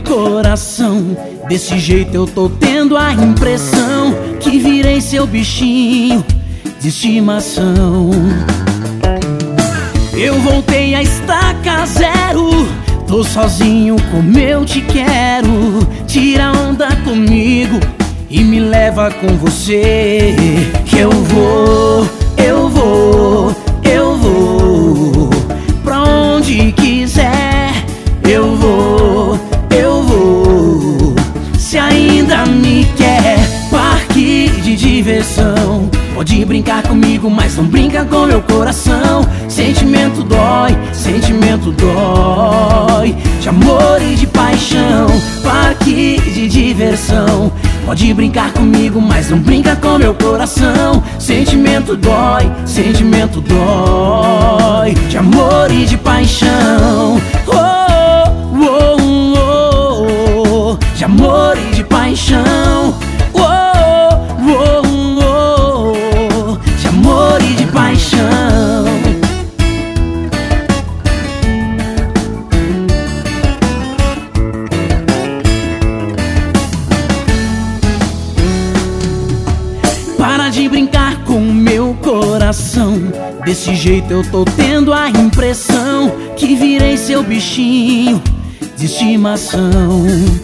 coração. Desse jeito eu tô tendo a impressão que virei seu bichinho de estimação. Eu voltei a estaca zero, tô sozinho como eu te quero. Tira onda comigo e me leva com você. Que eu vou, eu vou, eu vou pra onde quiser. Eu vou, eu vou. Se ainda me quer, parque de diversão. Pode brincar comigo, mas não brinca com meu coração. Sentimento dói, sentimento dói. De amor e de paixão, parque de diversão. Pode brincar comigo, mas não brinca com meu coração. Sentimento dói, sentimento dói. De amor e de paixão. Oh, oh, oh, oh. De amor e de paixão. Oh, oh, oh, oh. De amor e de paixão. Para de brincar com o meu coração. Desse jeito eu tô tendo a impressão que virei seu bichinho de estimação.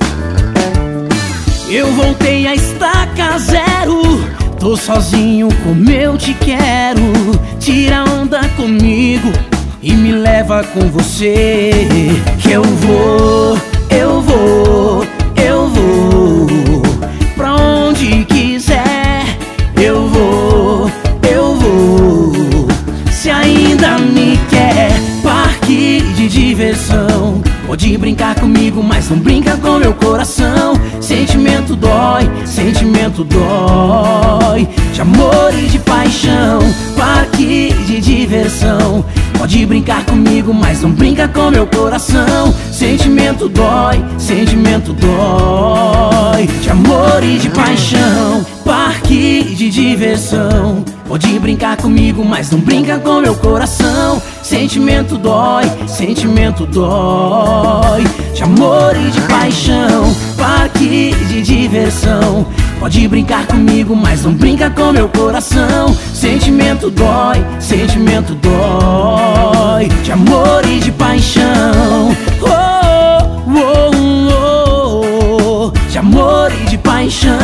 Eu voltei a estaca zero, tô sozinho como eu te quero. Tira onda comigo e me leva com você. Que eu vou, eu vou, eu vou pra onde quiser. Eu vou, eu vou. Se ainda me quer, parque de diversão. Pode brincar comigo, mas não brinca com meu coração. Sentimento dói, sentimento dói. De amor e de paixão, parque de diversão. Pode brincar comigo, mas não brinca com meu coração. Sentimento dói, sentimento dói. De amor e de paixão, parque de diversão. Pode brincar comigo, mas não brinca com meu coração. Sentimento dói, sentimento dói. De amor e de paixão, parque de diversão. Pode brincar comigo, mas não brinca com meu coração. Sentimento dói, sentimento dói. De amor e de paixão. Oh, oh, oh, oh. De amor e de paixão.